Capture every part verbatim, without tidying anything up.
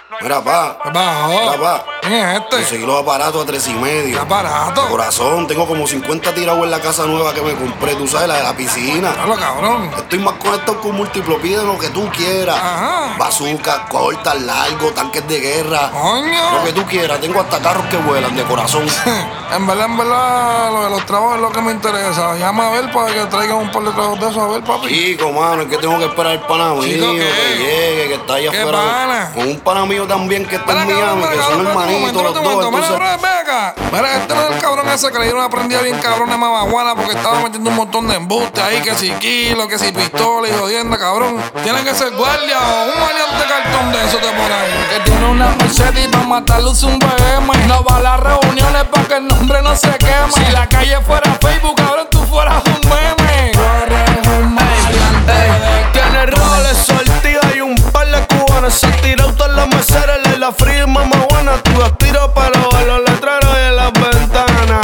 Mira, pa. ¿Qué bajó? Mira, pa. ¿Quién es este? Conseguí los aparatos a tres y medio. ¿Qué aparato? Corazón, tengo como cincuenta tirados en la casa nueva que me compré, tú sabes, la de la piscina. Hablo, cabrón. Estoy más conectado con múltiplo, pide lo que tú quieras. Ajá. Bazooka, cortas, largos, tanques de guerra. Coño. Lo que tú quieras, tengo hasta carros que vuelan de corazón. En verdad, en verdad, lo de los trabajos es lo que me interesa. Llama a ver para que traigan un par de trabajos de esos. A ver, papi. Chico, mano, es que tengo que esperar al pana mío Chico, ¿qué? que llegue, que está allá ¿Qué afuera. pana? Con un pana mío también que está Mira, en cabrón, Miami, mira, que son cabrón, hermanitos espérate un los momento, dos. Mira, Entonces, bro, ven acá. Mira, este no es el cabrón ese que le dieron una prendida bien cabrón de mamaguana porque estaba metiendo un montón de embuste ahí, que si kilo, que si pistola y jodienda, cabrón. Tienen que ser guardia o un maleante de cartón de eso de por ahí. Que tiene una Mercedes para matarlo es un B M. No va a las reuniones para que el nombre no se queme. Si la calle fuera Facebook, cabrón, tú fueras un meme. Tiene roles sortidos y un par de cubanos. Se ha tirado todas las meseras y la fría y mamá buena. Tú das tiro pero a los letreros y en las ventanas.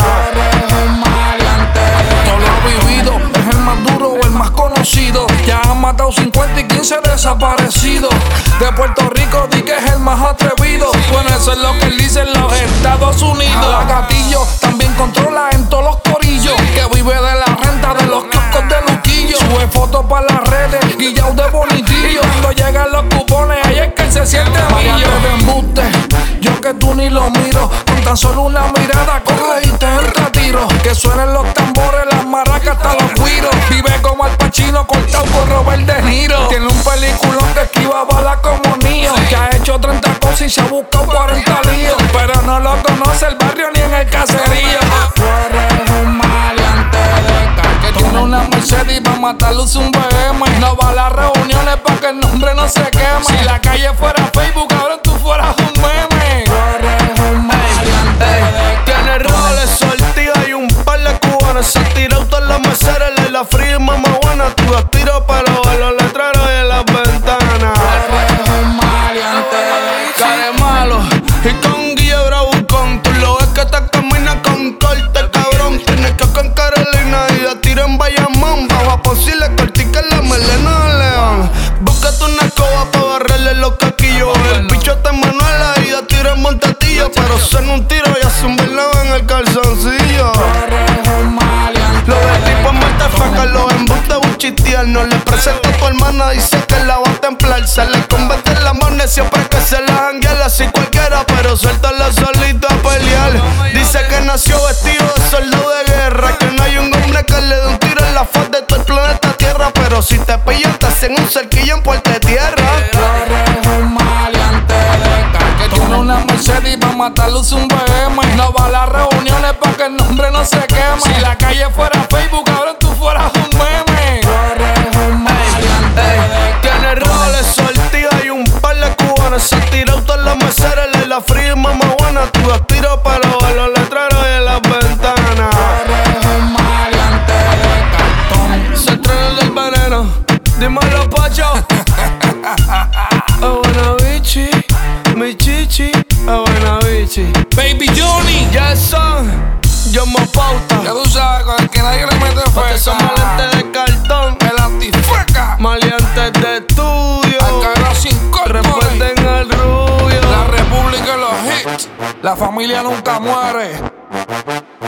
Todo lo ha vivido, es el más duro o el más conocido. Ya han matado cincuenta y quince desaparecidos. De Puerto Rico di que es el más atrevido. Bueno, eso es lo que él dice en los Estados Unidos. A Gatillo también controla en todos los corillos. Que vive de la renta de los kioscos de Luquillo. Sube fotos para las redes, guillao de bonitillo. Cuando llegan los cupones, ahí es que él se siente millo. De embuste, yo que tú ni lo miro. Con tan solo una mirada corre y te entra a tiro. Que suenen los tambores, las maracas hasta los cuiros. Vive como Al Pacino cortado con Robert De Niro. Tiene un peliculón que esquiva balas como Neo. Que ha hecho treinta cosas y se ha buscado cuarenta líos. Pero no lo conoce el barrio ni en el caserío. Tú eres un maleante de cal que tiene una Mercedes para matarlo es un B M. No va a las reuniones para que el nombre no se queme. Si la calle fuera Facebook, cabrón, tú fueras un meme. Tú eres un maleante de Tiene roles sortidos y un par de cubanos. Se ha tirado todas las meseras y la fría y mamá buena. Tú das tiro pero a los letreros y en las ventanas. Care malo y con Guille Bravucón. Tú lo ves que te camina con corte, cabrón. Tienes que con Carolina y da tiro en Bayamón. Bajo a Ponce le cortica la melena de león. Búscate una escoba pa' barrerle los caquillos. El picho te Manuela y da tiro en Montatillo. Pero son un tiro y hace un velado en el calzoncillo. Lo del tipo es matafaca, los embustes buchitear. No le presento a tu hermana, dice que la va a templar. Se le convierte en la mone siempre que se la janguea. Así cualquiera, pero suéltala solita a pelear. Dice que nació vestido de soldado de guerra. Que no hay un hombre que le dé un tiro en la faz de todo el planeta Tierra. Pero si te pillan, te hacen un cerquillo en Puerto Tierra. Tiene una Mercedes para matarlo es un B M. No va a las reuniones para que el nombre no se queme. Si la calle fuera Facebook, cabrón, tú fueras un meme. Tiene roles sortidos y un par de cubanos. Se ha tirado todas las meseras y la fría y mamá buena. Tú das tiro pero a los letreros y en las ventanas. Se estrena del veneno. Dímelo, Pacho. A buena bichi, mi chichi, a buena bichi. Baby Johnny, Ya son, yo me pauta. ya tú sabes, con el que nadie le mete Porque son feca. maleantes de cartón, El antifeca, maleantes de estudio. Alcalá sin corpore. Respeten al rubio. La república y los hits. La familia nunca muere.